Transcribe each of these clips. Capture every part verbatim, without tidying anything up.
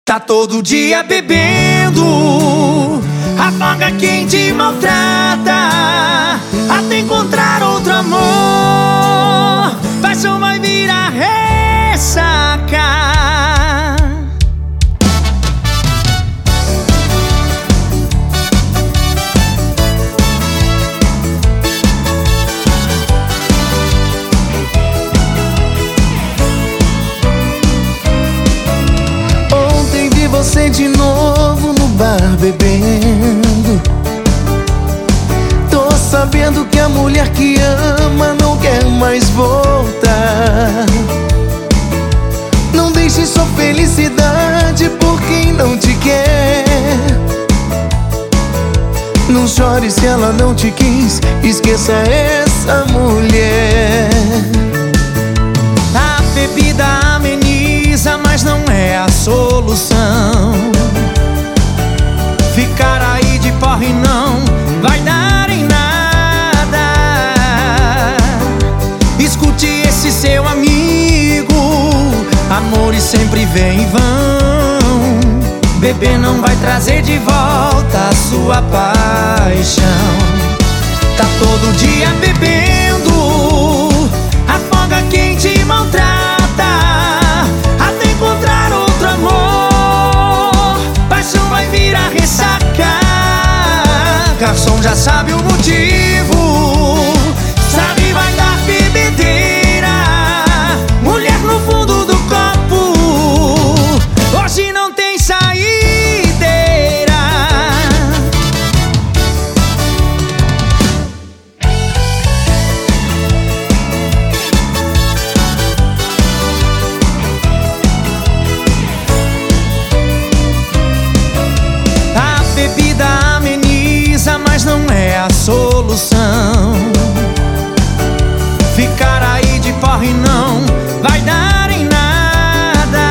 Tá todo dia bebendo, apaga quem te maltrata, até encontrar outro amor. Paixão vai virar ressaca. Você de novo no bar bebendo. Tô sabendo que a mulher que ama não quer mais voltar. Não deixe sua felicidade por quem não te quer. Não chore se ela não te quis, esqueça essa mulher. A bebida ameniza, mas não é a solução. Ficar aí de porre não vai dar em nada. Escute esse seu amigo, amores sempre vem em vão. Beber não vai trazer de volta a sua paixão. Tá todo dia bebendo, afoga quem te maltrata, até encontrar outro amor. Paixão vai virar ressaca. Garçom já sabe o motivo, sabe vai dar bebedeira. Mulher no fundo do copo, hoje não tem saideira. A bebida ameniza, mas não é a solução. Ficar aí de porre não vai dar em nada.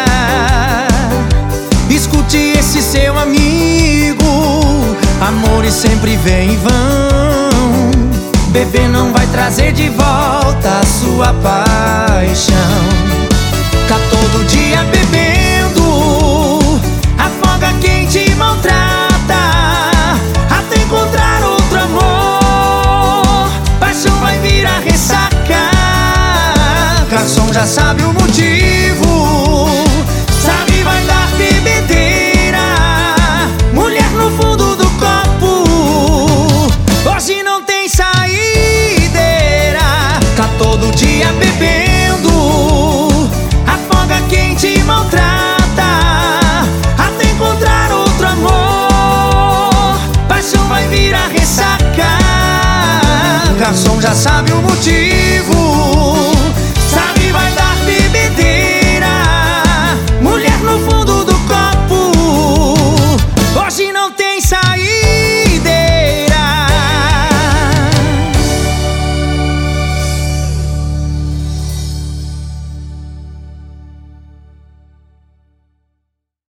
Escute esse seu amigo, amores sempre vem em vão. Beber não vai trazer de volta a sua paixão. Tá todo dia bebendo, afoga quem te maltrata, até encontrar outro amor. Paixão vai virar ressaca. Garçom já sabe o motivo, sabe vai dar bebedeira. Mulher no fundo do copo, hoje não tem saideira. Tá todo dia bebendo, afoga quem te maltrata, até encontrar outro amor. Paixão vai virar ressaca. Garçom já sabe o motivo,